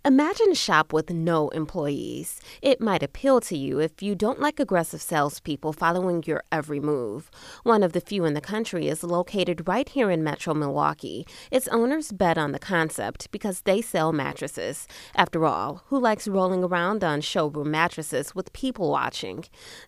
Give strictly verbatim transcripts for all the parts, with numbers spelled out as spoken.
Imagine a shop with no employees. It might appeal to you if you don't like aggressive salespeople following your every move. One of the few in the country is located right here in Metro Milwaukee. Its owners bet on the concept because they sell mattresses. After all, who likes rolling around on showroom mattresses with people watching?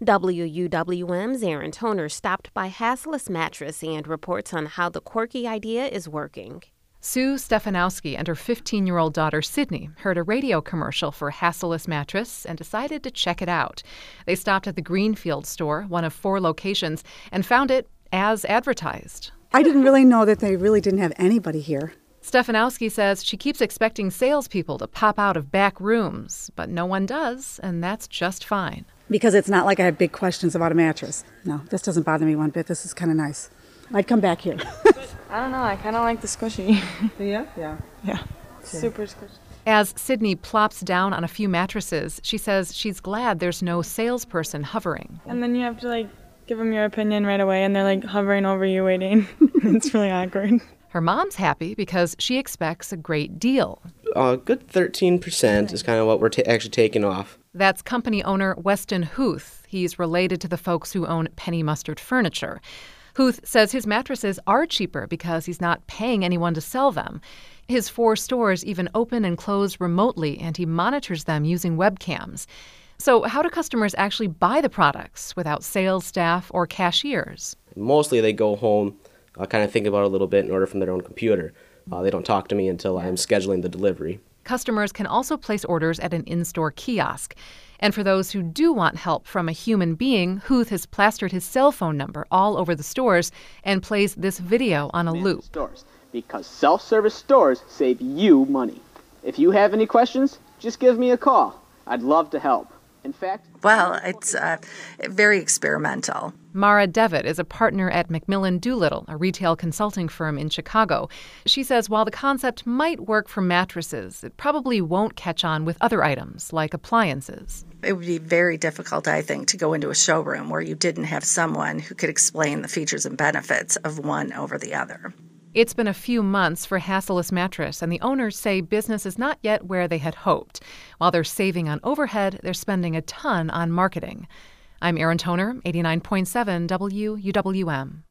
W U W M's Aaron Toner stopped by Hassless Mattress and reports on how the quirky idea is working. Sue Stefanowski and her fifteen-year-old daughter, Sydney, heard a radio commercial for Hassless Mattress and decided to check it out. They stopped at the Greenfield store, one of four locations, and found it as advertised. I didn't really know that they really didn't have anybody here. Stefanowski says she keeps expecting salespeople to pop out of back rooms, but no one does, and that's just fine. Because it's not like I have big questions about a mattress. No, this doesn't bother me one bit. This is kind of nice. I'd come back here. I don't know. I kind of like the squishy. Yeah? Yeah. Yeah. Super squishy. As Sydney plops down on a few mattresses, she says she's glad there's no salesperson hovering. And then you have to, like, give them your opinion right away, and they're, like, hovering over you waiting. It's really awkward. Her mom's happy because she expects a great deal. A uh, good thirteen percent is kind of what we're ta- actually taking off. That's company owner Weston Huth. He's related to the folks who own Penny Mustard Furniture. Huth says his mattresses are cheaper because he's not paying anyone to sell them. His four stores even open and close remotely, and he monitors them using webcams. So how do customers actually buy the products without sales staff or cashiers? Mostly they go home, uh, kind of think about it a little bit and order from their own computer. Uh, they don't talk to me until I'm scheduling the delivery. Customers can also place orders at an in-store kiosk. And for those who do want help from a human being, Huth has plastered his cell phone number all over the stores and plays this video on a loop. Stores, because self-service stores save you money. If you have any questions, just give me a call. I'd love to help. In fact... Well, it's uh, very experimental. Mara Devitt is a partner at McMillan Doolittle, a retail consulting firm in Chicago. She says while the concept might work for mattresses, it probably won't catch on with other items like appliances. It would be very difficult, I think, to go into a showroom where you didn't have someone who could explain the features and benefits of one over the other. It's been a few months for Hassless Mattress, and the owners say business is not yet where they had hoped. While they're saving on overhead, they're spending a ton on marketing. I'm Aaron Toner, eighty-nine point seven W U W M.